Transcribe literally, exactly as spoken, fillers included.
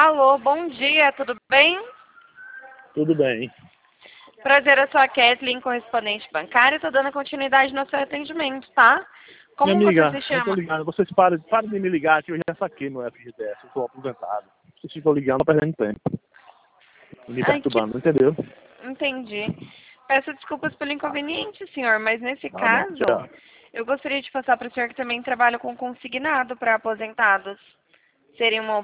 Alô, bom dia, tudo bem? Tudo bem. Prazer, eu sou a Kathleen, correspondente bancária, estou dando continuidade no seu atendimento, tá? Como Minha amiga, você se eu tô chama? ligando. Vocês param, param de me ligar que eu já saquei no F G T S, eu sou aposentado. Vocês ficam ligando, perdendo tempo. Me Ai, que... perturbando, entendeu? Entendi. Peço desculpas pelo inconveniente, senhor, mas nesse Tá bom, caso, tchau. eu gostaria de passar para o senhor que também trabalha com consignado para aposentados. Seria uma